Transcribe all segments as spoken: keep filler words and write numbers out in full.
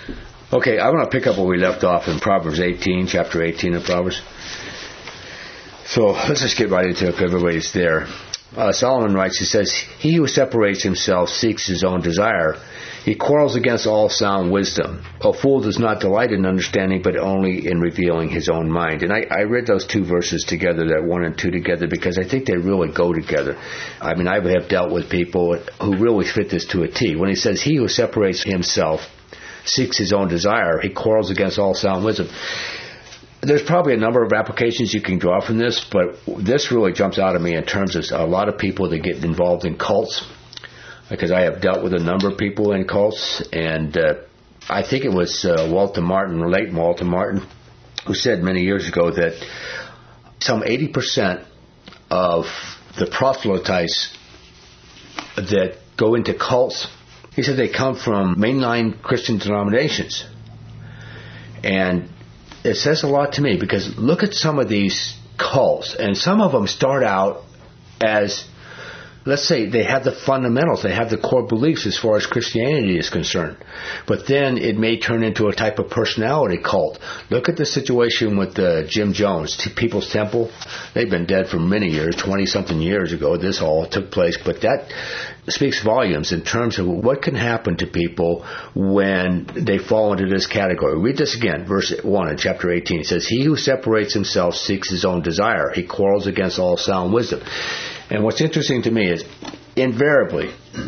Okay, I want to pick up where we left off in Proverbs eighteen, chapter eighteen of Proverbs. So let's just get right into it if everybody's there. Uh, Solomon writes, he says, "He who separates himself seeks his own desire. He quarrels against all sound wisdom. A fool does not delight in understanding, but only in revealing his own mind." And I, I read those two verses together, that one and two together, because I think they really go together. I mean, I have dealt with people who really fit this to a T. When he says, "He who separates himself seeks his own desire, he quarrels against all sound wisdom." There's probably a number of applications you can draw from this, but this really jumps out at me in terms of a lot of people that get involved in cults, because I have dealt with a number of people in cults, and uh, I think it was uh, Walter Martin, late Walter Martin, who said many years ago that some eighty percent of the proselytes that go into cults, he said they come from mainline Christian denominations. And it says a lot to me, because look at some of these cults, and some of them start out as, let's say, they have the fundamentals, they have the core beliefs as far as Christianity is concerned. But then it may turn into a type of personality cult. Look at the situation with uh, Jim Jones, People's Temple. They've been dead for many years, twenty-something years ago this all took place. But that speaks volumes in terms of what can happen to people when they fall into this category. Read this again, verse one in chapter eighteen. It says, "He who separates himself seeks his own desire. He quarrels against all sound wisdom." And what's interesting to me is, invariably,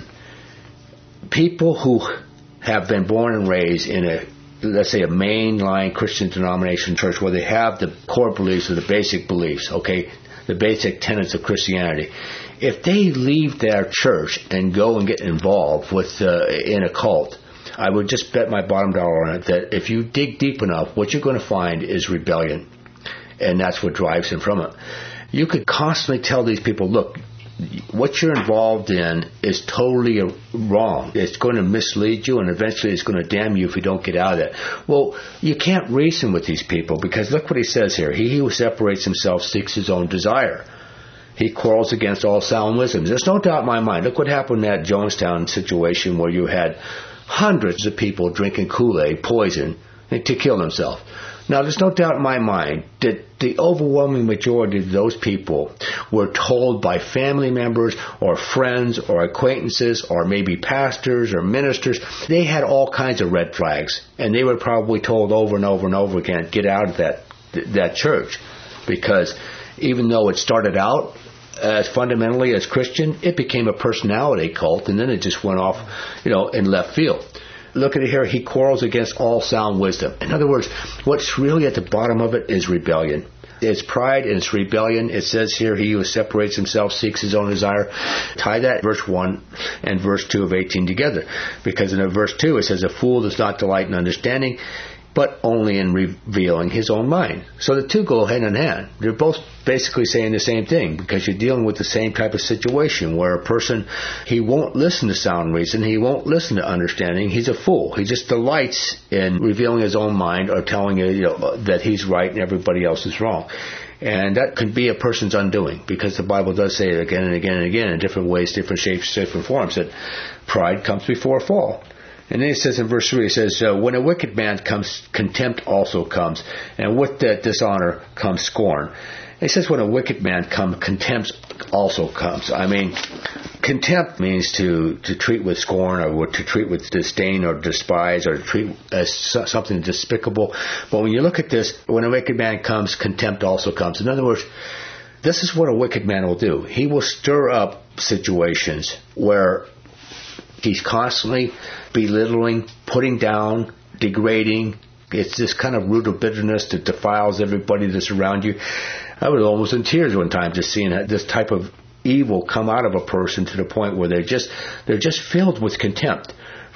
people who have been born and raised in a, let's say, a mainline Christian denomination church where they have the core beliefs or the basic beliefs, okay, the basic tenets of Christianity, if they leave their church and go and get involved with uh, in a cult, I would just bet my bottom dollar on it that if you dig deep enough, what you're going to find is rebellion. And that's what drives them from it. You could constantly tell these people, look, what you're involved in is totally wrong. It's going to mislead you, and eventually it's going to damn you if you don't get out of that. Well, you can't reason with these people, because look what he says here. "He who separates himself seeks his own desire. He quarrels against all sound wisdom." There's no doubt in my mind. Look what happened in that Jonestown situation where you had hundreds of people drinking Kool-Aid, poison, to kill themselves. Now, there's no doubt in my mind that the overwhelming majority of those people were told by family members or friends or acquaintances or maybe pastors or ministers. They had all kinds of red flags, and they were probably told over and over and over again, get out of that that church, because even though it started out as fundamentally as Christian, it became a personality cult, and then it just went off, you know, in left field. Look at it here. He quarrels against all sound wisdom. In other words, what's really at the bottom of it is rebellion. It's pride and it's rebellion. It says here, "He who separates himself seeks his own desire." Tie that verse one and verse two of eighteen together. Because in verse two it says, "A fool does not delight in understanding, but only in revealing his own mind." So the two go hand in hand. They're both basically saying the same thing, because you're dealing with the same type of situation where a person, he won't listen to sound reason, he won't listen to understanding, he's a fool. He just delights in revealing his own mind or telling you, you know, that he's right and everybody else is wrong. And that could be a person's undoing, because the Bible does say it again and again and again in different ways, different shapes, different forms, that pride comes before a fall. And then it says in verse three, it says, uh, "When a wicked man comes, contempt also comes, and with that dishonor comes scorn." It says, when a wicked man comes, contempt also comes. I mean, contempt means to, to treat with scorn, or to treat with disdain or despise, or to treat as something despicable. But when you look at this, when a wicked man comes, contempt also comes. In other words, this is what a wicked man will do. He will stir up situations where he's constantly belittling, putting down, degrading. It's this kind of root of bitterness that defiles everybody that's around you. I was almost in tears one time just seeing this type of evil come out of a person, to the point where they're just they're just filled with contempt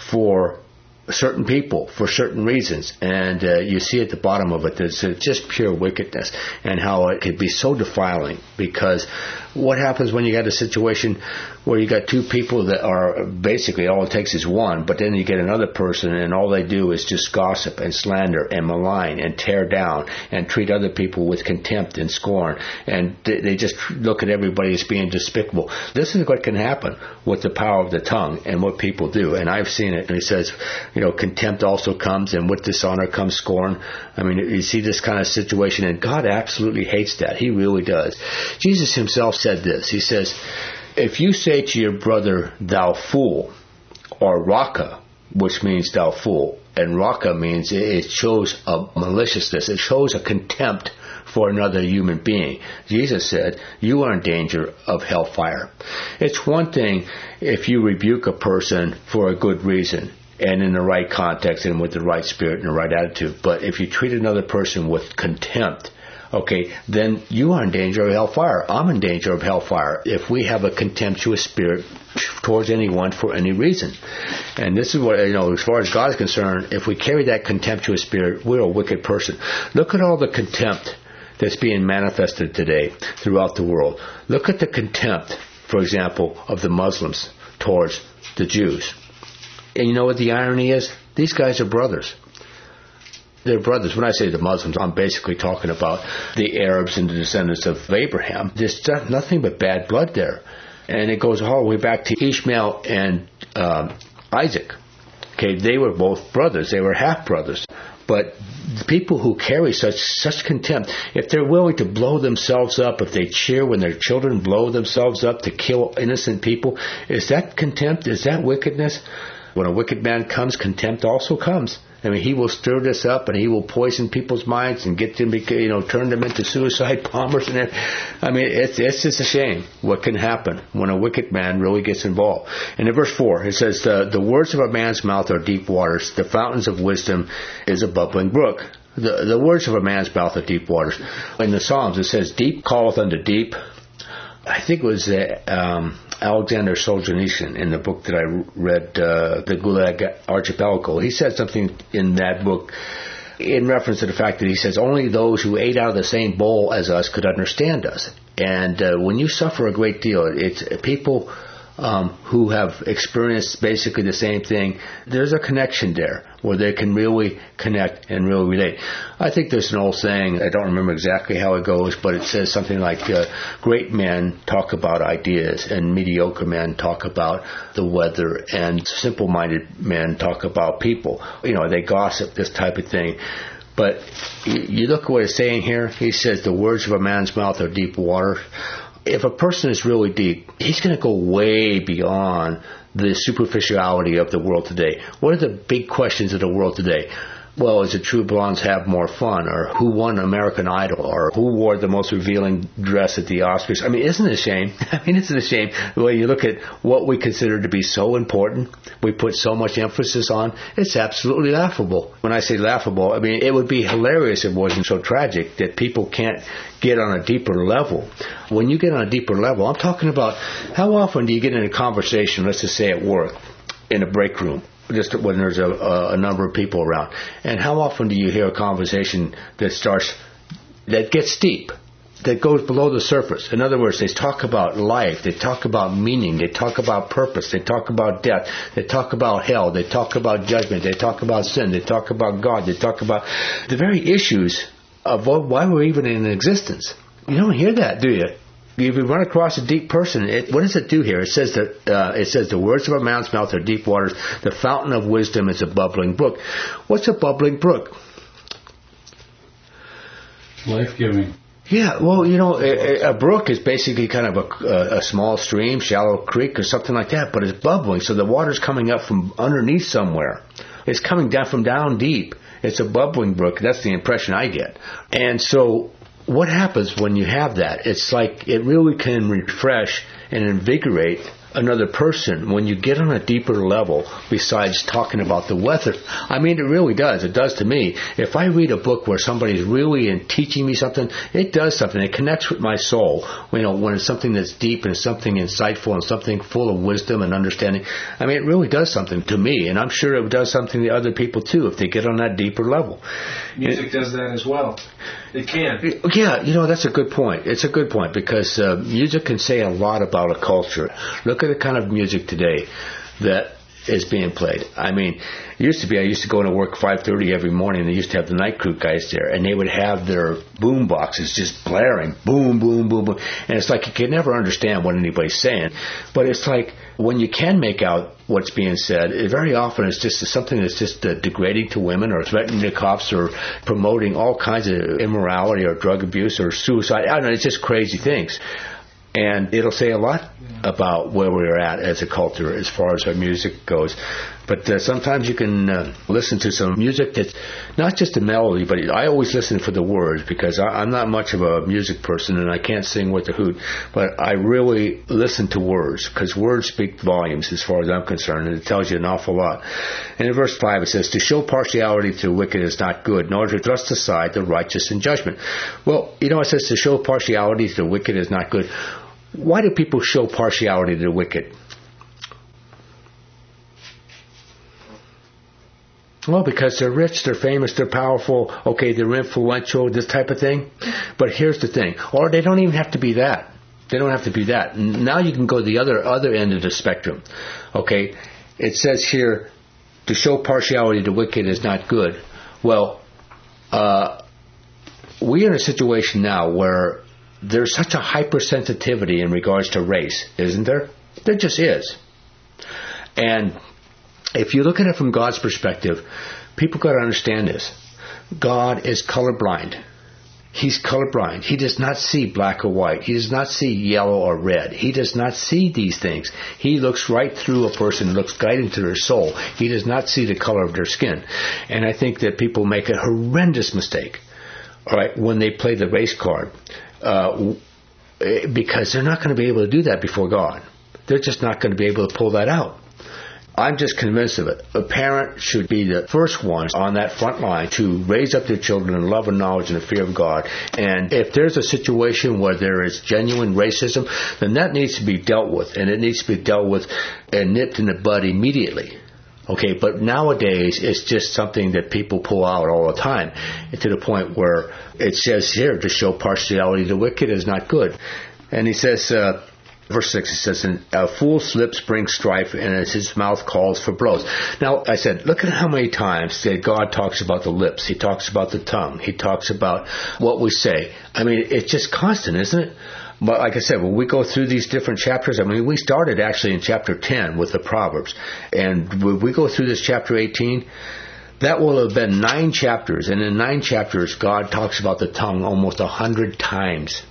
for certain people for certain reasons. And uh, you see at the bottom of it, there's uh, just pure wickedness, and how it could be so defiling. Because what happens when you got a situation where you got two people that are basically, all it takes is one, but then you get another person and all they do is just gossip and slander and malign and tear down and treat other people with contempt and scorn, and they, they just look at everybody as being despicable. This is what can happen with the power of the tongue and what people do. And I've seen it. And he says, you know, contempt also comes, and with dishonor comes scorn. I mean, you see this kind of situation, and God absolutely hates that. He really does. Jesus himself said this. He says, if you say to your brother, thou fool, or raka, which means thou fool, and raka means it shows a maliciousness, it shows a contempt for another human being. Jesus said, you are in danger of hellfire. It's one thing if you rebuke a person for a good reason and in the right context and with the right spirit and the right attitude. But if you treat another person with contempt, okay, then you are in danger of hellfire. I'm in danger of hellfire if we have a contemptuous spirit towards anyone for any reason. And this is what, you know, as far as God is concerned, if we carry that contemptuous spirit, we're a wicked person. Look at all the contempt that's being manifested today throughout the world. Look at the contempt, for example, of the Muslims towards the Jews. And you know what the irony is? These guys are brothers. They're brothers. When I say the Muslims, I'm basically talking about the Arabs and the descendants of Abraham. There's nothing but bad blood there. And it goes all the way back to Ishmael and um, Isaac. Okay, they were both brothers. They were half-brothers. But the people who carry such such contempt, if they're willing to blow themselves up, if they cheer when their children blow themselves up to kill innocent people, is that contempt? Is that wickedness? When a wicked man comes, contempt also comes. I mean, he will stir this up, and he will poison people's minds and get them, you know, turn them into suicide bombers. And everything. I mean, it's it's just a shame what can happen when a wicked man really gets involved. And in verse four, it says, the, the words of a man's mouth are deep waters. The fountains of wisdom is a bubbling brook. The, the words of a man's mouth are deep waters. In the Psalms, it says, deep calleth unto deep. I think it was uh, um, Alexander Solzhenitsyn in the book that I read, uh, The Gulag Archipelago. He said something in that book in reference to the fact that he says only those who ate out of the same bowl as us could understand us. And uh, when you suffer a great deal, it's people um, who have experienced basically the same thing. There's a connection there where they can really connect and really relate. I think there's an old saying, I don't remember exactly how it goes, but it says something like, uh, great men talk about ideas and mediocre men talk about the weather and simple-minded men talk about people. You know, they gossip, this type of thing. But you look at what it's saying here. He says the words of a man's mouth are deep water. If a person is really deep, he's going to go way beyond the superficiality of the world today. What are the big questions of the world today? Well, is it true blondes have more fun? Or who won American Idol? Or who wore the most revealing dress at the Oscars? I mean, isn't it a shame? I mean, isn't it a shame when you look at what we consider to be so important, we put so much emphasis on? It's absolutely laughable. When I say laughable, I mean, it would be hilarious if it wasn't so tragic that people can't get on a deeper level. When you get on a deeper level, I'm talking about how often do you get in a conversation, let's just say at work, in a break room, just when there's a, a, a number of people around. And how often do you hear a conversation that starts, that gets deep, that goes below the surface? In other words, they talk about life, they talk about meaning, they talk about purpose, they talk about death, they talk about hell, they talk about judgment, they talk about sin, they talk about God, they talk about the very issues of why we're even in existence. You don't hear that, do you? If you run across a deep person, it, what does it do here? It says that uh, it says the words of a man's mouth are deep waters. The fountain of wisdom is a bubbling brook. What's a bubbling brook? Life-giving. Yeah, well, you know, a, a brook is basically kind of a, a small stream, shallow creek or something like that, but it's bubbling, so the water's coming up from underneath somewhere. It's coming down from down deep. It's a bubbling brook. That's the impression I get. And so what happens when you have that? It's like it really can refresh and invigorate another person when you get on a deeper level besides talking about the weather. I mean, it really does. It does to me. If I read a book where somebody's really in teaching me something, it does something. It connects with my soul. You know, when it's something that's deep and something insightful and something full of wisdom and understanding. I mean, it really does something to me, and I'm sure it does something to other people too if they get on that deeper level. Music it, does that as well. It can. Yeah, you know, that's a good point. It's a good point because uh, music can say a lot about a culture. Look at the kind of music today that is being played. I mean, it used to be I used to go into work five thirty every morning, and they used to have the night crew guys there, and they would have their boom boxes just blaring, boom, boom, boom, boom. And it's like you can never understand what anybody's saying. But it's like when you can make out what's being said, it very often it's just something that's just uh, degrading to women or threatening the cops or promoting all kinds of immorality or drug abuse or suicide. I don't know, it's just crazy things. And it'll say a lot about where we're at as a culture as far as our music goes. But uh, sometimes you can uh, listen to some music that's not just a melody, but I always listen for the words because I, I'm not much of a music person and I can't sing with the hoot. But I really listen to words because words speak volumes as far as I'm concerned, and it tells you an awful lot. And in verse five it says, to show partiality to the wicked is not good, nor to thrust aside the righteous in judgment. Well, you know, it says to show partiality to the wicked is not good. Why do people show partiality to the wicked? Well, because they're rich, they're famous, they're powerful, okay, they're influential, this type of thing. But here's the thing. Or they don't even have to be that. They don't have to be that. Now you can go to the other, other end of the spectrum. Okay, it says here, to show partiality to the wicked is not good. Well, uh, we're in a situation now where there's such a hypersensitivity in regards to race, isn't there? There just is. And if you look at it from God's perspective, people got to understand this. God is colorblind. He's colorblind. He does not see black or white. He does not see yellow or red. He does not see these things. He looks right through a person, looks right into their soul. He does not see the color of their skin. And I think that people make a horrendous mistake, all right, when they play the race card. Uh, because they're not going to be able to do that before God. They're just not going to be able to pull that out. I'm just convinced of it. A parent should be the first ones on that front line to raise up their children in love and knowledge and the fear of God. And if there's a situation where there is genuine racism, then that needs to be dealt with. And it needs to be dealt with and nipped in the bud immediately. Okay, but nowadays it's just something that people pull out all the time to the point where it says here to show partiality to the wicked is not good. And he says, uh, verse six, it says, a fool's lips bring strife and his mouth calls for blows. Now, I said, look at how many times that God talks about the lips. He talks about the tongue. He talks about what we say. I mean, it's just constant, isn't it? But like I said, when we go through these different chapters, I mean, we started actually in chapter ten with the Proverbs. And when we go through this chapter eighteen, that will have been nine chapters. And in nine chapters, God talks about the tongue almost a hundred times.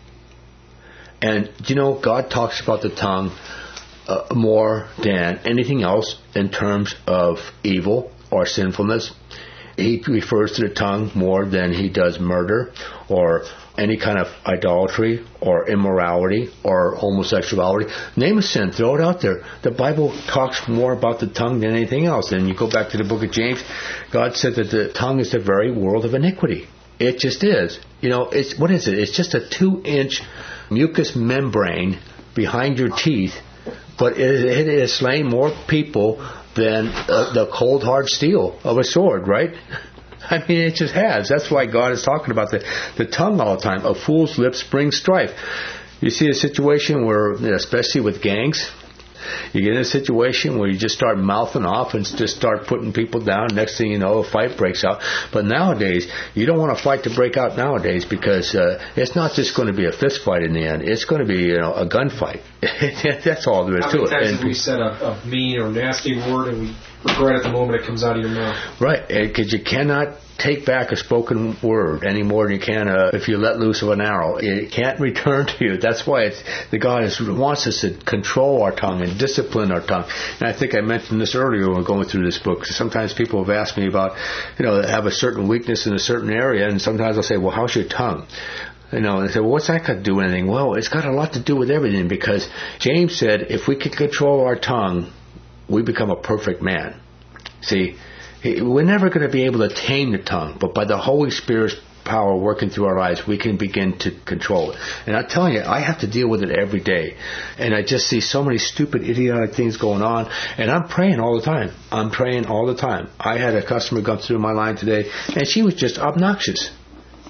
And, you know, God talks about the tongue uh, more than anything else in terms of evil or sinfulness. He refers to the tongue more than he does murder or any kind of idolatry or immorality or homosexuality. Name a sin, throw it out there. The Bible talks more about the tongue than anything else. And you go back to the book of James, God said that the tongue is the very world of iniquity. It just is. You know, it's what is it? It's just a two-inch mucous membrane behind your teeth, but it, it has slain more people than uh, the cold hard steel of a sword, right? I mean, it just has. That's why God is talking about the, the tongue all the time. A fool's lips bring strife. You see a situation where, especially with gangs, you get in a situation where you just start mouthing off and just start putting people down. Next thing you know, a fight breaks out. But nowadays, you don't want a fight to break out nowadays because uh, it's not just going to be a fist fight in the end. It's going to be, you know, a gunfight. That's all there is How to many it. times And have we said a, a mean or nasty word and we regret at the moment it comes out of your mouth? Right, because you cannot take back a spoken word any more than you can uh, if you let loose of an arrow. It can't return to you. That's why it's, the God is, wants us to control our tongue and discipline our tongue. And I think I mentioned this earlier when we we're going through this book. Sometimes people have asked me about, you know, have a certain weakness in a certain area, and sometimes I'll say, well, how's your tongue? You know, and they say, well, what's that got to do with anything? Well, it's got a lot to do with everything, because James said if we can control our tongue, we become a perfect man. See, we're never going to be able to tame the tongue, but by the Holy Spirit's power working through our lives, we can begin to control it. And I'm telling you, I have to deal with it every day. And I just see so many stupid, idiotic things going on. And I'm praying all the time. I'm praying all the time. I had a customer come through my line today, and she was just obnoxious.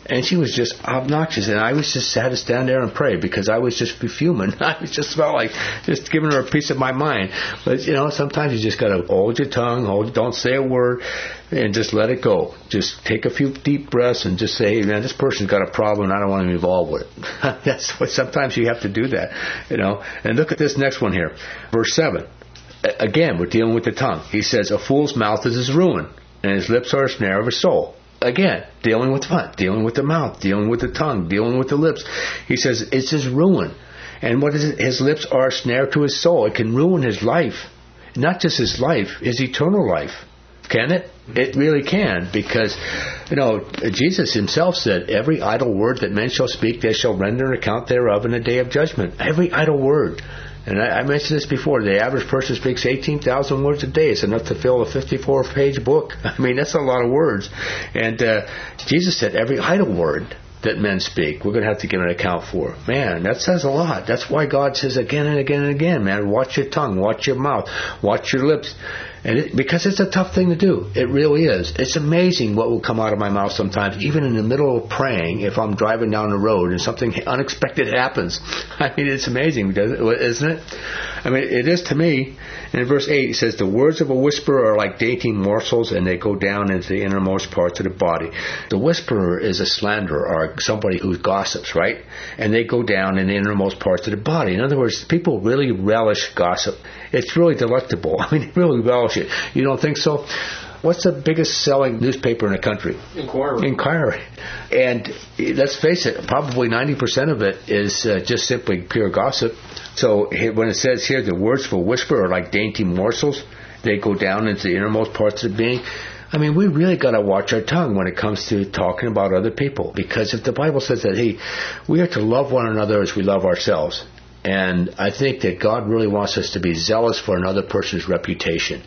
And she was just obnoxious, and I was just had to stand there and pray because I was just fuming. I was just felt like just giving her a piece of my mind. But, you know, sometimes you just got to hold your tongue, hold, don't say a word, and just let it go. Just take a few deep breaths and just say, man, this person's got a problem and I don't want to be involved with it. That's what sometimes you have to do that, you know. And look at this next one here. Verse seven. Again, we're dealing with the tongue. He says, a fool's mouth is his ruin, and his lips are a snare of his soul. Again, dealing with what? Dealing with the mouth, dealing with the tongue, dealing with the lips. He says it's his ruin. And what is it? His lips are a snare to his soul. It can ruin his life. Not just his life, his eternal life. Can it? It really can, because, you know, Jesus himself said, every idle word that men shall speak, they shall render an account thereof in the day of judgment. Every idle word. And I, I mentioned this before. The average person speaks eighteen thousand words a day. It's enough to fill a fifty-four page book. I mean, that's a lot of words. And uh, Jesus said, every idle word that men speak, we're going to have to give an account for. Man, that says a lot. That's why God says again and again and again, man, watch your tongue, watch your mouth, watch your lips. And it, because it's a tough thing to do. It really is. It's amazing what will come out of my mouth sometimes, even in the middle of praying, if I'm driving down the road and something unexpected happens. I mean, it's amazing, isn't it? I mean, it is to me. And in verse eight, it says, the words of a whisperer are like dainty morsels, and they go down into the innermost parts of the body. The whisperer is a slanderer, or somebody who gossips, right? And they go down in the innermost parts of the body. In other words, people really relish gossip. It's really delectable. I mean, they really relish it. You don't think so? What's the biggest selling newspaper in the country? Inquirer. Inquirer. And let's face it, probably ninety percent of it is uh, just simply pure gossip. So when it says here, the words of a whisperer are like dainty morsels, they go down into the innermost parts of the being. I mean, we really got to watch our tongue when it comes to talking about other people. Because if the Bible says that, hey, we are to love one another as we love ourselves. And I think that God really wants us to be zealous for another person's reputation.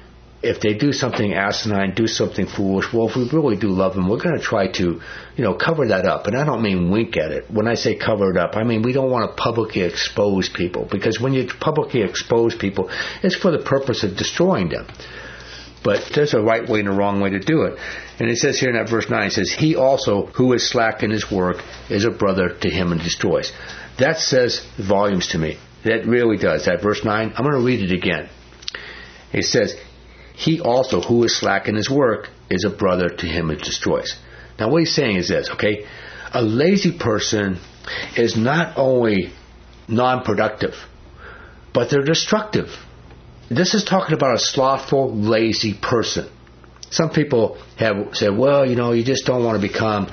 If they do something asinine, do something foolish, well, if we really do love them, we're going to try to, you know, cover that up. And I don't mean wink at it. When I say cover it up, I mean we don't want to publicly expose people. Because when you publicly expose people, it's for the purpose of destroying them. But there's a right way and a wrong way to do it. And it says here in that verse nine, it says, he also who is slack in his work is a brother to him and destroys. That says volumes to me. That really does. That verse nine, I'm going to read it again. It says, he also who is slack in his work is a brother to him and destroys. Now what he's saying is this, okay? A lazy person is not only non-productive, but they're destructive. This is talking about a slothful, lazy person. Some people have said, well, you know, you just don't want to become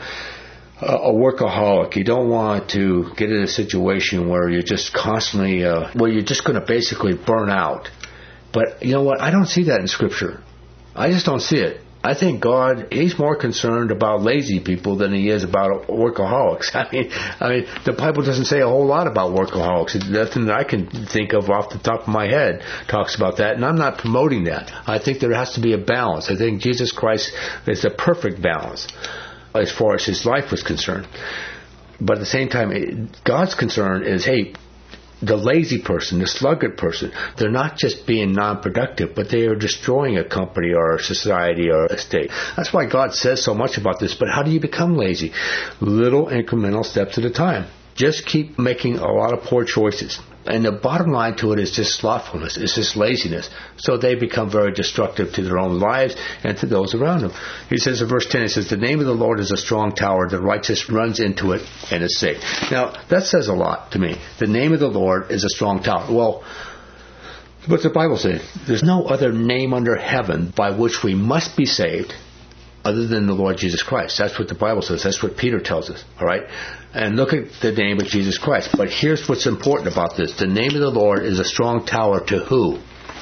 a workaholic. You don't want to get in a situation where you're just constantly, uh, where you're just going to basically burn out. But you know what? I don't see that in Scripture. I just don't see it. I think God, He's more concerned about lazy people than He is about workaholics. I mean, I mean, the Bible doesn't say a whole lot about workaholics. Nothing that I can think of off the top of my head talks about that, and I'm not promoting that. I think there has to be a balance. I think Jesus Christ is the perfect balance as far as His life was concerned. But at the same time, God's concern is, hey, the lazy person, the sluggard person, they're not just being non-productive, but they are destroying a company or a society or a state. That's why God says so much about this. But how do you become lazy? Little incremental steps at a time. Just keep making a lot of poor choices. And the bottom line to it is just slothfulness. It's just laziness. So they become very destructive to their own lives and to those around them. He says in verse ten, he says, the name of the Lord is a strong tower. The righteous runs into it and is safe. Now, that says a lot to me. The name of the Lord is a strong tower. Well, what's the Bible say? There's no other name under heaven by which we must be saved other than the Lord Jesus Christ. That's what the Bible says. That's what Peter tells us. All right? And look at the name of Jesus Christ. But here's what's important about this. The name of the Lord is a strong tower to who?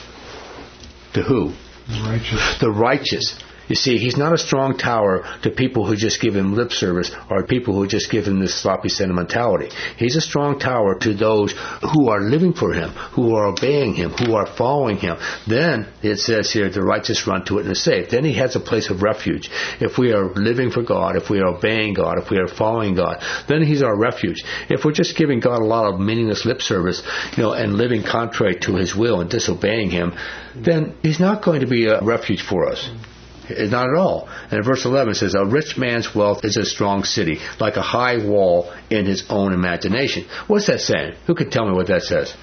To who? The righteous. The righteous. You see, He's not a strong tower to people who just give Him lip service or people who just give Him this sloppy sentimentality. He's a strong tower to those who are living for Him, who are obeying Him, who are following Him. Then, it says here, the righteous run to it and are safe. Then He has a place of refuge. If we are living for God, if we are obeying God, if we are following God, then He's our refuge. If we're just giving God a lot of meaningless lip service, you know, and living contrary to His will and disobeying Him, then He's not going to be a refuge for us. Not at all. And in verse eleven it says, a rich man's wealth is a strong city, like a high wall in his own imagination. What's that saying? Who can tell me what that says?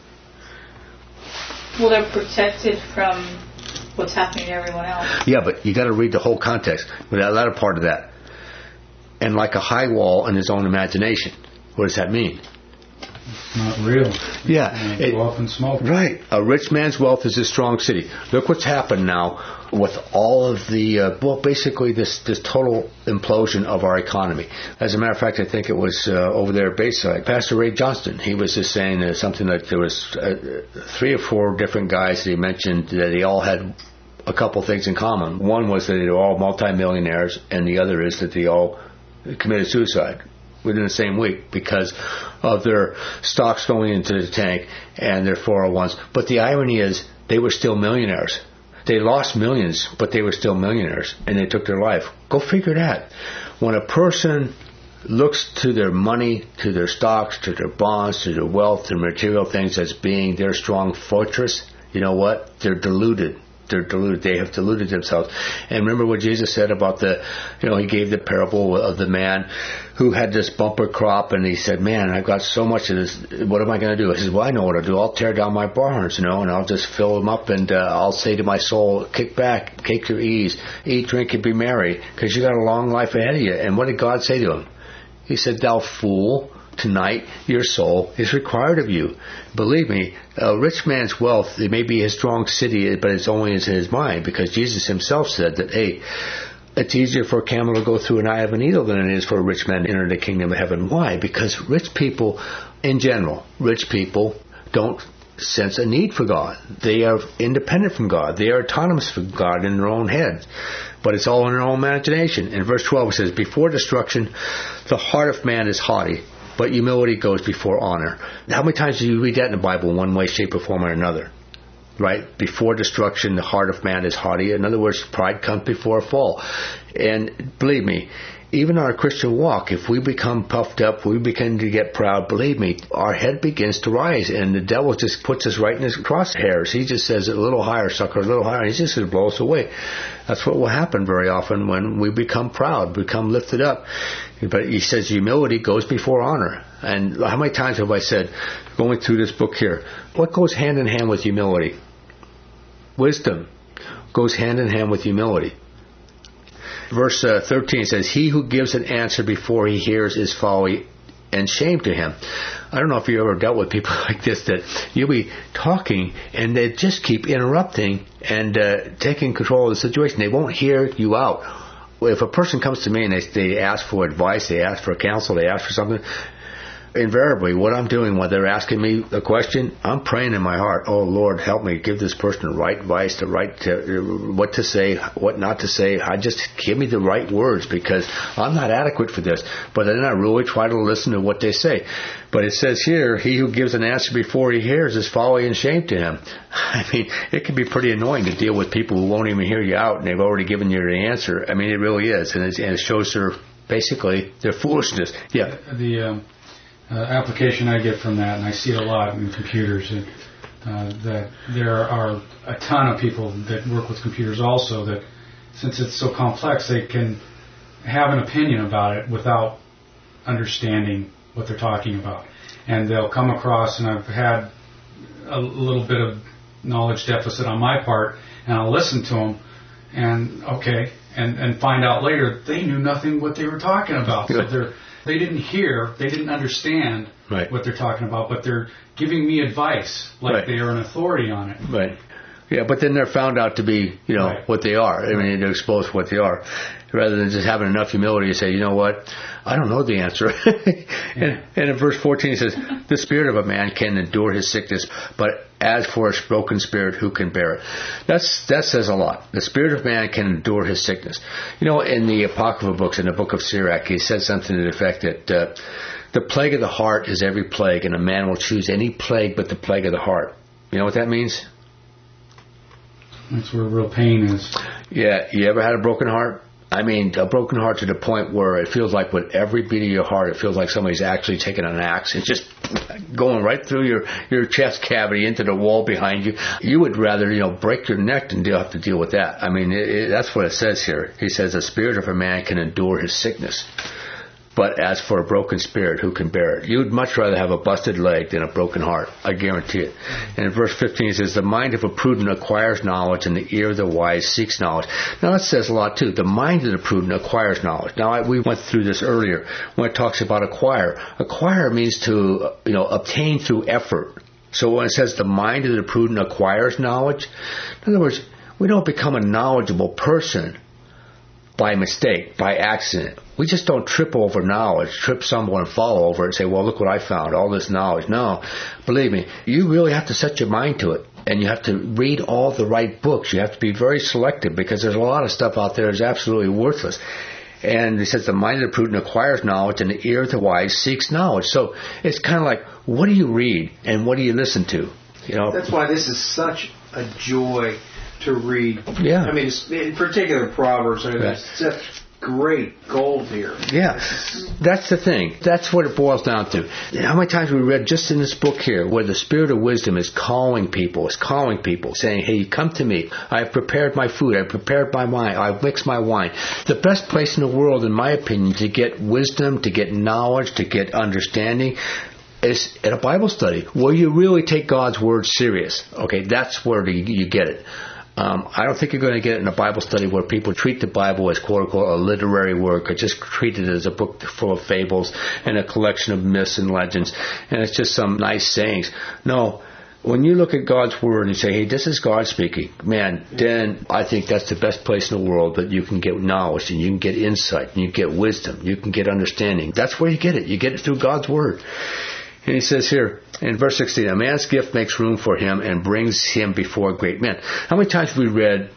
Well, they're protected from what's happening to everyone else. Yeah, but you got to read the whole context. With that latter part of that. And like a high wall in his own imagination. What does that mean? It's not real. Yeah. It, go up in smoke. Right. A rich man's wealth is a strong city. Look what's happened now with all of the, uh, well, basically this, this total implosion of our economy. As a matter of fact, I think it was uh, over there at Bayside, Pastor Ray Johnston, he was just saying uh, something like there was uh, three or four different guys that he mentioned that they all had a couple things in common. One was that they were all multimillionaires, and the other is that they all committed suicide within the same week because of their stocks going into the tank and their four oh ones. But the irony is they were still millionaires. They lost millions, but they were still millionaires, and they took their life. Go figure that. When a person looks to their money, to their stocks, to their bonds, to their wealth, to material things as being their strong fortress, you know what? They're deluded. They're deluded. They have deluded themselves. And remember what Jesus said about the, you know, he gave the parable of the man who had this bumper crop, and he said, man, I've got so much of this. What am I going to do? He says, well, I know what I'll do. I'll tear down my barns, you know, and I'll just fill them up, and uh, I'll say to my soul, kick back, take your ease, eat, drink, and be merry, because you got a long life ahead of you. And what did God say to him? He said, thou fool, tonight your soul is required of you. Believe me, a rich man's wealth, it may be his strong city, but it's only in his mind, because Jesus himself said that, hey, it's easier for a camel to go through an eye of a needle than it is for a rich man to enter the kingdom of heaven. Why? Because rich people, in general, rich people don't sense a need for God. They are independent from God. They are autonomous from God in their own head. But it's all in their own imagination. In verse twelve it says, before destruction, the heart of man is haughty, but humility goes before honor. How many times do you read that in the Bible in one way, shape, or form or another? Right? Before destruction, the heart of man is haughty. In other words, pride comes before a fall. And believe me, even our Christian walk, if we become puffed up, we begin to get proud, believe me, our head begins to rise, and the devil just puts us right in his crosshairs. He just says, a little higher, sucker, a little higher, and he's just going to blow us away. That's what will happen very often when we become proud, become lifted up. But he says humility goes before honor. And how many times have I said, going through this book here, what goes hand in hand with humility? Wisdom goes hand in hand with humility. Verse uh, thirteen says, he who gives an answer before he hears is folly and shame to him. I don't know if you ever dealt with people like this, that you'll be talking and they just keep interrupting and uh, taking control of the situation. They won't hear you out. If a person comes to me and they, they ask for advice, they ask for counsel, they ask for something, invariably what I'm doing when they're asking me a question, I'm praying in my heart, oh Lord, help me, give this person the right advice, the right to, what to say, what not to say. I just give me the right words, because I'm not adequate for this. But then I really try to listen to what they say. But it says here, he who gives an answer before he hears is folly and shame to him. I mean, it can be pretty annoying to deal with people who won't even hear you out, and they've already given you the answer. I mean, it really is, and it, and it shows their, basically, their foolishness. Yeah. The um, uh, application I get from that, and I see it a lot in computers, and, uh, that there are a ton of people that work with computers also that, since it's so complex, they can have an opinion about it without understanding what they're talking about. And they'll come across, and I've had a little bit of knowledge deficit on my part, and I'll listen to them, and okay, and, and find out later they knew nothing what they were talking about. So they're, they didn't hear, they didn't understand right. what they're talking about, but they're giving me advice like right. they are an authority on it. Right. Yeah, but then they're found out to be, you know, right. what they are. I mean, they're exposed to what they are, rather than just having enough humility to say, you know what, I don't know the answer. and, and in verse fourteen it says, the spirit of a man can endure his sickness, but as for a broken spirit, who can bear it? That's that says a lot. The spirit of man can endure his sickness. You know, in the Apocrypha books, in the book of Sirach, he said something to the effect that uh, the plague of the heart is every plague, and a man will choose any plague but the plague of the heart. You know what that means? That's where real pain is. Yeah, you ever had a broken heart? I mean, a broken heart to the point where it feels like with every beat of your heart, it feels like somebody's actually taking an axe and just going right through your, your chest cavity into the wall behind you. You would rather, you know, break your neck than deal, have to deal with that. I mean, it, it, that's what it says here. He says, the spirit of a man can endure his sickness. But as for a broken spirit, who can bear it? You'd much rather have a busted leg than a broken heart. I guarantee it. And in verse fifteen it says, the mind of a prudent acquires knowledge, and the ear of the wise seeks knowledge. Now that says a lot too. The mind of the prudent acquires knowledge. Now I, we went through this earlier when it talks about acquire. Acquire means to, you know, obtain through effort. So when it says the mind of the prudent acquires knowledge, in other words, we don't become a knowledgeable person by mistake, by accident. We just don't trip over knowledge, trip someone and fall over it and say, well, look what I found, all this knowledge. No, believe me, you really have to set your mind to it. And you have to read all the right books. You have to be very selective because there's a lot of stuff out there that's absolutely worthless. And he says the mind of the prudent acquires knowledge, and the ear of the wise seeks knowledge. So it's kind of like, what do you read and what do you listen to? You know, that's why this is such a joy to read. Yeah. I mean, in particular, Proverbs. I mean, there's such great gold here. Yeah. That's the thing. That's what it boils down to. How many times we read just in this book here where the spirit of wisdom is calling people, is calling people, saying, hey, come to me. I have prepared my food. I have prepared my wine. I've mixed my wine. The best place in the world, in my opinion, to get wisdom, to get knowledge, to get understanding is at a Bible study where you really take God's word serious. Okay, that's where you, you get it. Um, I don't think you're going to get it in a Bible study where people treat the Bible as quote-unquote a literary work or just treat it as a book full of fables and a collection of myths and legends and it's just some nice sayings. No, when you look at God's Word and you say, hey, this is God speaking, man, then I think that's the best place in the world that you can get knowledge and you can get insight and you get wisdom, you can get understanding. That's where you get it. You get it through God's Word. And he says here, in verse sixteen, a man's gift makes room for him and brings him before great men. How many times have we read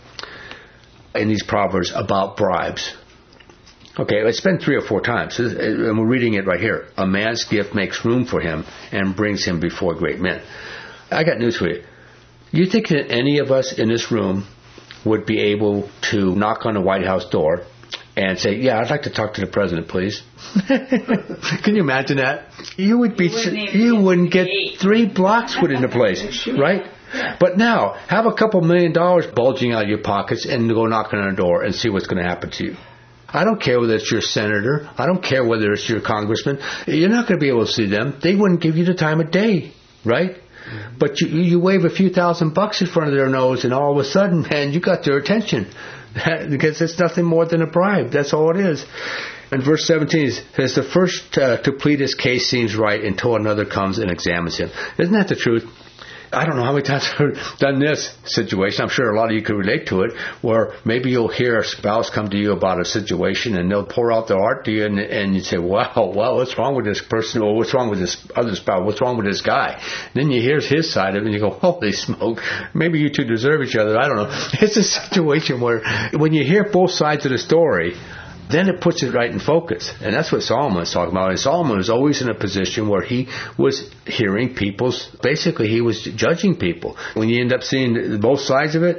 in these Proverbs about bribes? Okay, it's been three or four times, and we're reading it right here. A man's gift makes room for him and brings him before great men. I got news for you. You think that any of us in this room would be able to knock on the White House door and say, yeah, I'd like to talk to the president, please? Can you imagine that? You would be, you wouldn't, you wouldn't get three blocks put into place, right? But now, have a couple million dollars bulging out of your pockets and go knocking on the door and see what's going to happen to you. I don't care whether it's your senator. I don't care whether it's your congressman. You're not going to be able to see them. They wouldn't give you the time of day, right? Mm-hmm. But you, you wave a few thousand bucks in front of their nose and all of a sudden, man, you got their attention. Because it's nothing more than a bribe. That's all it is. And verse seventeen says, the first uh, to plead his case seems right until another comes and examines him. Isn't that the truth? I don't know how many times I've done this situation. I'm sure a lot of you could relate to it, where maybe you'll hear a spouse come to you about a situation and they'll pour out their heart to you and, and you say, wow, wow, what's wrong with this person? Or what's wrong with this other spouse? What's wrong with this guy? And then you hear his side of it and you go, holy smoke, maybe you two deserve each other. I don't know. It's a situation where when you hear both sides of the story, then it puts it right in focus. And that's what Solomon is talking about. And Solomon was always in a position where he was hearing people's, basically he was judging people. When you end up seeing both sides of it,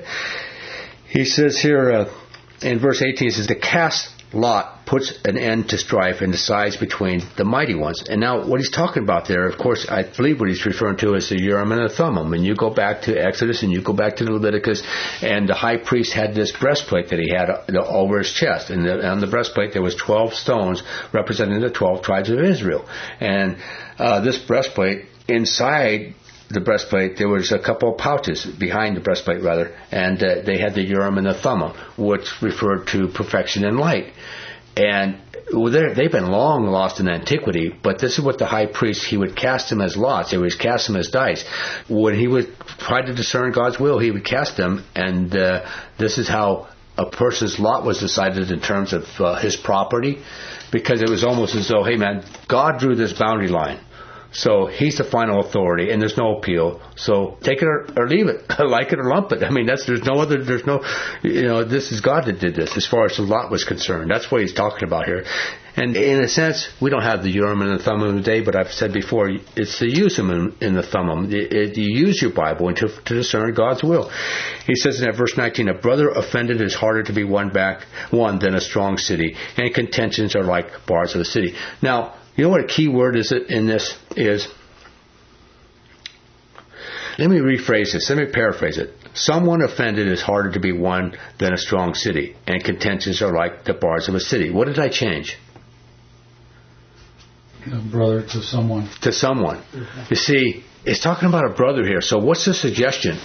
he says here uh, in verse eighteen, he says, the cast lot puts an end to strife and decides between the mighty ones. And now what he's talking about there, of course, I believe what he's referring to is the Urim and the Thummim. And you go back to Exodus and you go back to Leviticus, and the high priest had this breastplate that he had over his chest. And the, on the breastplate there was twelve stones representing the twelve tribes of Israel. And uh, this breastplate, inside the breastplate, there was a couple of pouches behind the breastplate, rather, and uh, they had the Urim and the Thummim, which referred to perfection and light. And well, they've been long lost in antiquity, but this is what the high priest, he would cast them as lots. He would cast them as dice. When he would try to discern God's will, he would cast them, and uh, this is how a person's lot was decided in terms of uh, his property, because it was almost as though, hey man, God drew this boundary line. So he's the final authority, and there's no appeal. So take it or, or leave it, like it or lump it. I mean, that's there's no other, there's no, you know, this is God that did this as far as the lot was concerned. That's what he's talking about here. And in a sense, we don't have the Urim and the Thummim today, but I've said before, it's the Urim and in the Thummim. It, it, you use your Bible to, to discern God's will. He says in that verse nineteen, a brother offended is harder to be won back, won than a strong city, and contentions are like bars of the city. Now, you know what a key word is in this is? Let me rephrase this. Let me paraphrase it. Someone offended is harder to be won than a strong city, and contentions are like the bars of a city. What did I change? A brother to someone. To someone. Mm-hmm. You see, it's talking about a brother here. So what's the suggestion?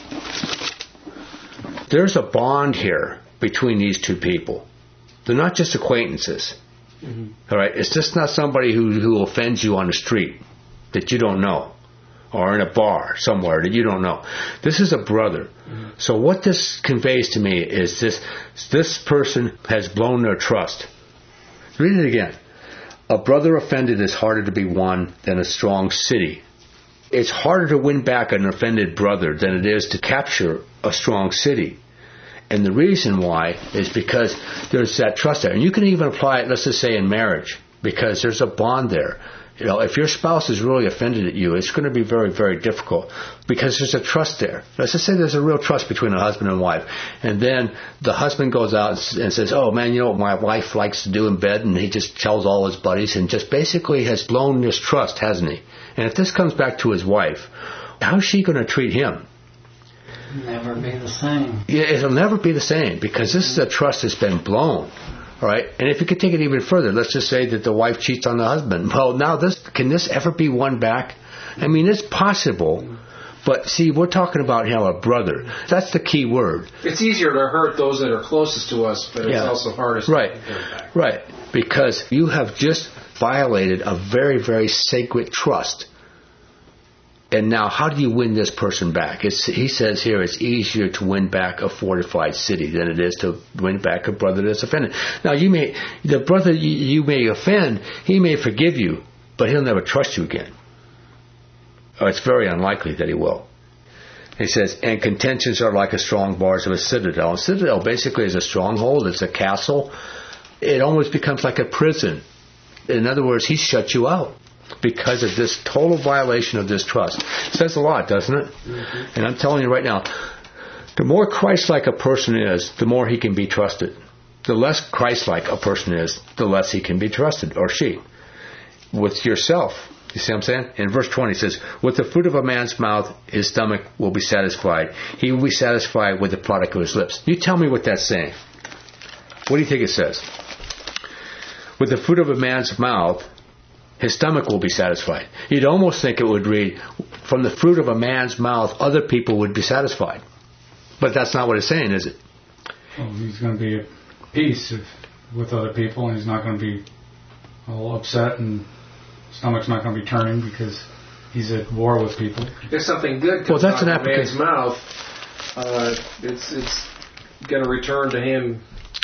There's a bond here between these two people. They're not just acquaintances. Mm-hmm. All right? It's just not somebody who, who offends you on the street that you don't know, or in a bar somewhere that you don't know. This is a brother. Mm-hmm. So what this conveys to me is this, this person has blown their trust. Read it again. A brother offended is harder to be won than a strong city. It's harder to win back an offended brother than it is to capture a strong city. And the reason why is because there's that trust there. And you can even apply it, let's just say, in marriage, because there's a bond there. You know, if your spouse is really offended at you, it's going to be very, very difficult because there's a trust there. Let's just say there's a real trust between a husband and wife. And then the husband goes out and says, oh, man, you know what my wife likes to do in bed? And he just tells all his buddies and just basically has blown this trust, hasn't he? And if this comes back to his wife, how's she going to treat him? Never be the same. Yeah, it'll never be the same because this is a trust that's been blown. All right, and if you could take it even further, let's just say that the wife cheats on the husband. Well, now this can this ever be won back? I mean, it's possible, but see, we're talking about you know a brother. That's the key word. It's easier to hurt those that are closest to us, but it's yeah. also hardest right. to hurt back. Right, because you have just violated a very, very sacred trust. And now, how do you win this person back? It's, he says here it's easier to win back a fortified city than it is to win back a brother that's offended. Now, you may the brother you, you may offend, he may forgive you, but he'll never trust you again. Or it's very unlikely that he will. He says, and contentions are like a strong bars of a citadel. A citadel basically is a stronghold. It's a castle. It almost becomes like a prison. In other words, he shuts you out because of this total violation of this trust. It says a lot, doesn't it? Mm-hmm. And I'm telling you right now, the more Christ-like a person is, the more he can be trusted. The less Christ-like a person is, the less he can be trusted, or she. With yourself. You see what I'm saying? In verse twenty it says, with the fruit of a man's mouth, his stomach will be satisfied. He will be satisfied with the product of his lips. You tell me what that's saying. What do you think it says? With the fruit of a man's mouth, his stomach will be satisfied. You'd almost think it would read, from the fruit of a man's mouth, other people would be satisfied. But that's not what it's saying, is it? Well, he's going to be at peace if, with other people, and he's not going to be all upset, and stomach's not going to be turning because he's at war with people. If something good comes well, that's out an of a man's mouth, uh, it's it's going to return to him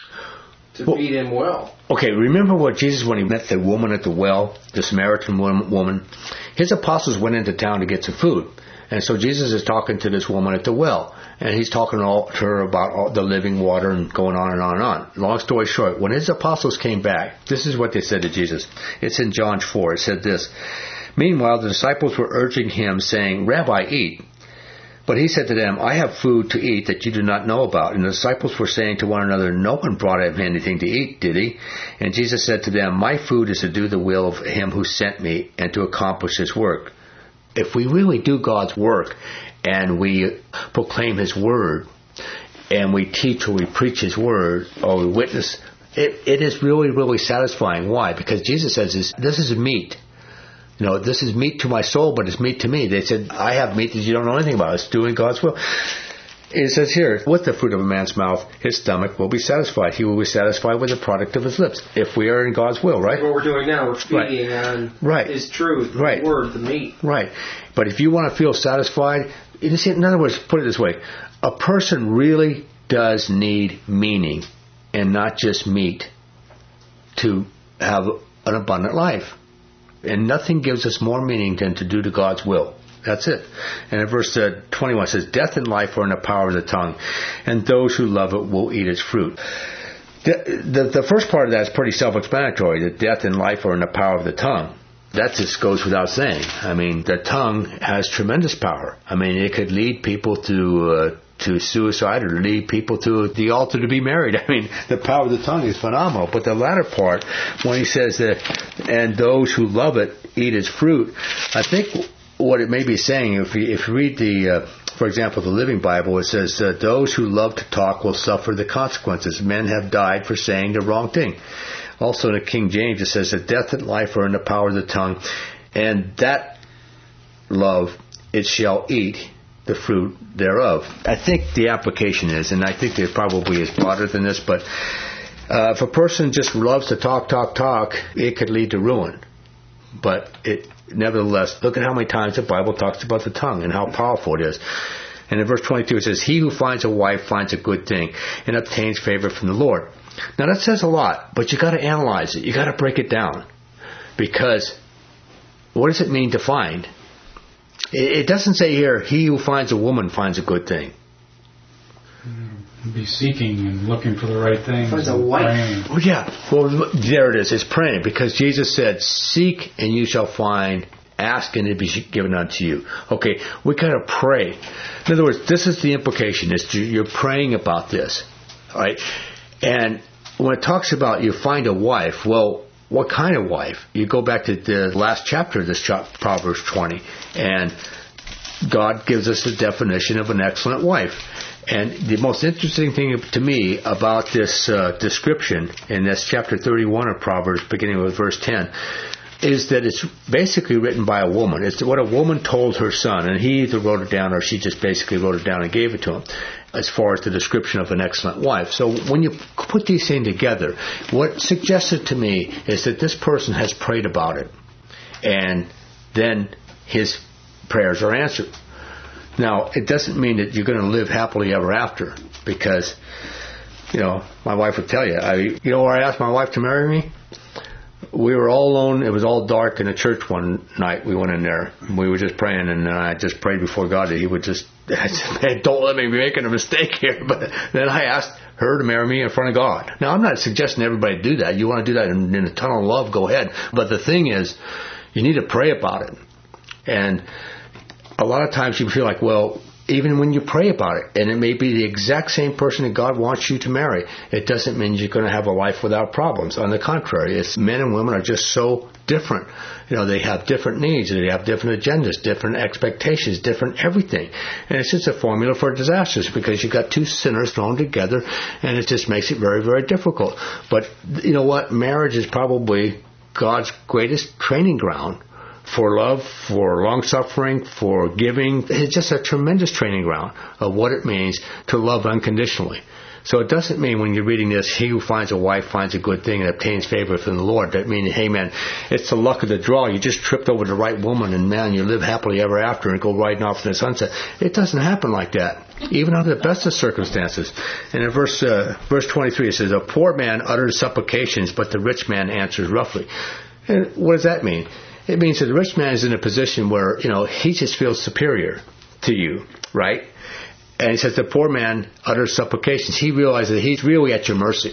to well, feed him well. Okay, remember what Jesus, when he met the woman at the well, the Samaritan woman, his apostles went into town to get some food. And so Jesus is talking to this woman at the well. And he's talking all, to her about all the living water and going on and on and on. Long story short, when his apostles came back, this is what they said to Jesus. It's in John four. It said this. Meanwhile, the disciples were urging him, saying, Rabbi, eat. But he said to them, I have food to eat that you do not know about. And the disciples were saying to one another, no one brought him anything to eat, did he? And Jesus said to them, my food is to do the will of him who sent me and to accomplish his work. If we really do God's work and we proclaim his word and we teach or we preach his word or we witness, it, it is really, really satisfying. Why? Because Jesus says this, this is meat. You know, this is meat to my soul, but it's meat to me. They said, I have meat that you don't know anything about. It's doing God's will. It says here, with the fruit of a man's mouth, his stomach will be satisfied. He will be satisfied with the product of his lips. If we are in God's will, right? What we're doing now, we're feeding right. on right. his truth, right. the word, the meat. Right. But if you want to feel satisfied, you see, in other words, put it this way, a person really does need meaning and not just meat to have an abundant life. And nothing gives us more meaning than to do to God's will. That's it. And in verse uh, twenty-one it says, death and life are in the power of the tongue, and those who love it will eat its fruit. The, the, the first part of that is pretty self-explanatory, that death and life are in the power of the tongue. That just goes without saying. I mean, the tongue has tremendous power. I mean, it could lead people to uh, to suicide or lead people to the altar to be married. I mean, the power of the tongue is phenomenal. But the latter part, when he says that, and those who love it eat its fruit, I think what it may be saying, if you, if you read the, uh, for example, the Living Bible, it says, uh, those who love to talk will suffer the consequences. Men have died for saying the wrong thing. Also in the King James, it says that death and life are in the power of the tongue, and that love it shall eat the fruit thereof. I think the application is, and I think it probably is broader than this, but uh, if a person just loves to talk, talk, talk, it could lead to ruin. But it, nevertheless, look at how many times the Bible talks about the tongue and how powerful it is. And in verse twenty-two, it says, he who finds a wife finds a good thing and obtains favor from the Lord. Now that says a lot, but you got to analyze it. You got to break it down, because what does it mean to find? It doesn't say here, he who finds a woman finds a good thing. Be seeking and looking for the right thing. Finds a wife. Well, yeah. Well, there it is. It's praying, because Jesus said, seek and you shall find, ask and it be given unto you. Okay, we got to pray. In other words, this is the implication. Is you're praying about this. All right? And when it talks about you find a wife, well, what kind of wife? You go back to the last chapter of this chapter, Proverbs twenty, and God gives us a definition of an excellent wife. And the most interesting thing to me about this uh, description in this chapter thirty-one of Proverbs, beginning with verse ten, is that it's basically written by a woman. It's what a woman told her son, and he either wrote it down or she just basically wrote it down and gave it to him, as far as the description of an excellent wife. So when you put these things together, what suggested to me is that this person has prayed about it, and then his prayers are answered. Now, it doesn't mean that you're going to live happily ever after, because, you know, my wife would tell you, I, you know where I asked my wife to marry me? We were all alone. It was all dark in the church one night. We went in there. We were just praying, and I just prayed before God that he would just, I said, man, don't let me be making a mistake here. But then I asked her to marry me in front of God. Now, I'm not suggesting everybody do that. You want to do that in, in a ton of love, go ahead. But the thing is, you need to pray about it. And a lot of times you feel like, well, even when you pray about it, and it may be the exact same person that God wants you to marry, it doesn't mean you're going to have a life without problems. On the contrary, it's men and women are just so different. You know, they have different needs, they have different agendas, different expectations, different everything. And it's just a formula for disasters, because you've got two sinners thrown together, and it just makes it very, very difficult. But you know what? Marriage is probably God's greatest training ground for love, for long-suffering, for giving. It's just a tremendous training ground of what it means to love unconditionally. So it doesn't mean when you're reading this, he who finds a wife finds a good thing and obtains favor from the Lord. That means, hey man, it's the luck of the draw. You just tripped over the right woman and man, you live happily ever after and go riding off in the sunset. It doesn't happen like that, even under the best of circumstances. And in verse uh, verse twenty-three, it says, a poor man utters supplications, but the rich man answers roughly. And what does that mean? It means that the rich man is in a position where, you know, he just feels superior to you, right? And he says the poor man utters supplications. He realizes that he's really at your mercy.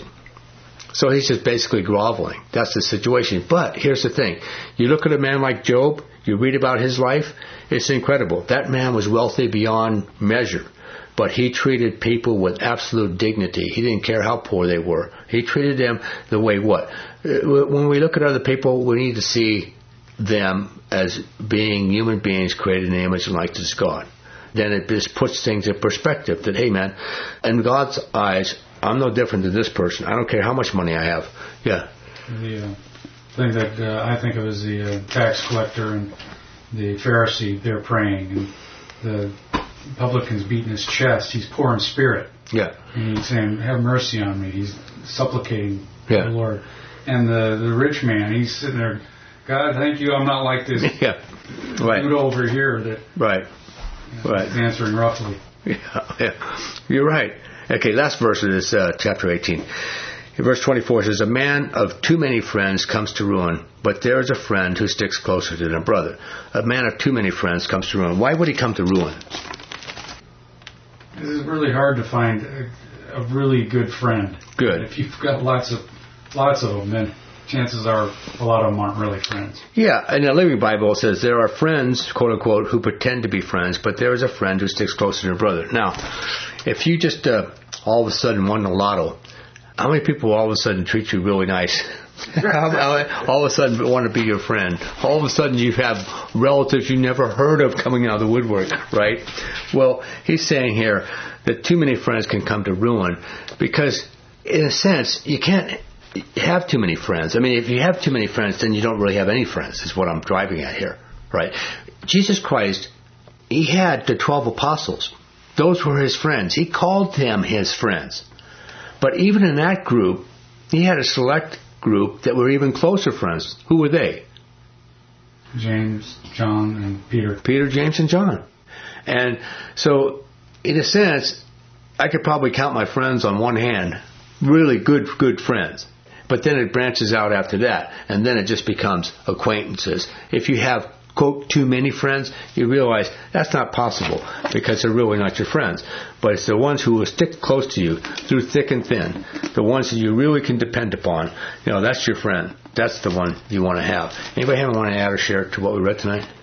So he's just basically groveling. That's the situation. But here's the thing. You look at a man like Job, you read about his life, it's incredible. That man was wealthy beyond measure. But he treated people with absolute dignity. He didn't care how poor they were. He treated them the way what? When we look at other people, we need to see them as being human beings created in the image and likeness of God. Then it just puts things in perspective that, hey man, in God's eyes, I'm no different than this person. I don't care how much money I have. Yeah. The uh, thing that uh, I think of is the uh, tax collector and the Pharisee, they're praying, and the publican's beating his chest. He's poor in spirit. Yeah. And he's saying, have mercy on me. He's supplicating yeah. the Lord. And the, the rich man, he's sitting there, God, thank you, I'm not like this yeah. right. dude over here that right. you know, right. is answering roughly. Yeah, yeah. You're right. Okay, last verse of this uh, chapter eighteen. In verse twenty-four, it says, a man of too many friends comes to ruin, but there is a friend who sticks closer than a brother. A man of too many friends comes to ruin. Why would he come to ruin? It's really hard to find a, a really good friend. Good. If you've got lots of lots of them, then chances are a lot of them aren't really friends. Yeah, and the Living Bible says there are friends, quote unquote, who pretend to be friends, but there is a friend who sticks closer than a brother. Now, if you just uh, all of a sudden won the lotto, how many people all of a sudden treat you really nice? All of a sudden want to be your friend. All of a sudden you have relatives you never heard of coming out of the woodwork, right? Well, he's saying here that too many friends can come to ruin because, in a sense, you can't have too many friends. I mean, if you have too many friends, then you don't really have any friends, is what I'm driving at here, right? Jesus Christ, he had the twelve apostles. Those were his friends. He called them his friends. But even in that group, he had a select group that were even closer friends. Who were they? James, John, and Peter. Peter, James, and John. And so, in a sense, I could probably count my friends on one hand. Really good, good friends. But then it branches out after that. And then it just becomes acquaintances. If you have, quote, too many friends, you realize that's not possible because they're really not your friends. But it's the ones who will stick close to you through thick and thin, the ones that you really can depend upon. You know, that's your friend. That's the one you want to have. Anybody have want to add or share to what we read tonight?